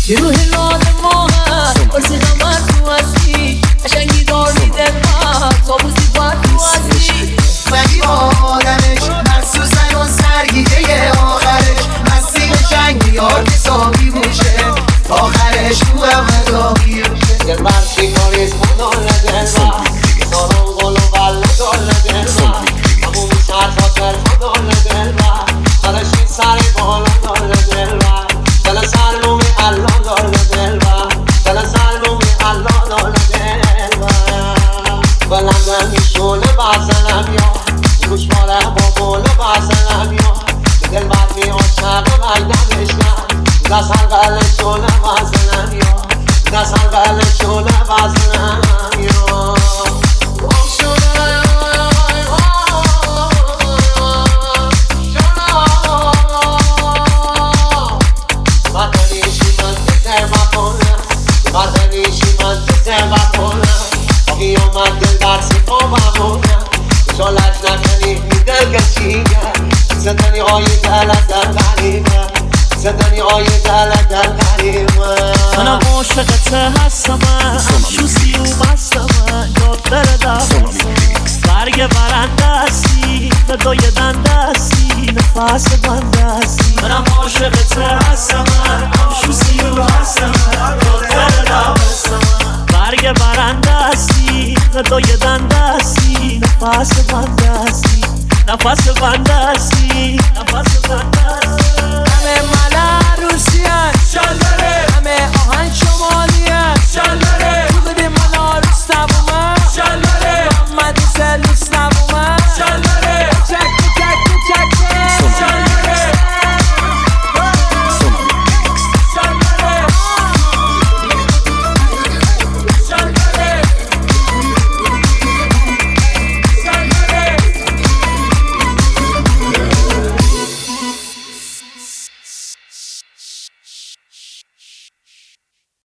که روح لاد ما هست برسی غمت تو هستی قشنگی داری دل من تابوزی باید تو هستی ولی با آدمش مخصوصن اون سرگیده آخرش مسیح جنگی ها حسابی موشه آخرش تو همه داغی روشه دل بر شکاریز مدال دل بر سارم گلو بله دال دل بر همون سر خاطر مدال دل بر سرشی سر بالا دال دل بر دل سرلومی الله دال دل بر دل سرلومی الله دال دل بر بلندن میشونه بزنم یا روش ماله با بولو بزنم یا دل بر می عاشق بگنمش نه دست هر قلشونه بزنم یا دست هر قلشونه بزنم یا زندانی های دلت در قریبه زندانی های دلت در قریبه منم عاشقت هستم شوسی و بستم یاد بره دستم برگ برنده هستی فدای دنده هستی نفس بنده هستی منم عاشقت هستم شوسی و بستم یاد بره دستم برگ برنده هستی فدای دنده هستی نفس بنده هستی نفس بنده هستی نفس بنده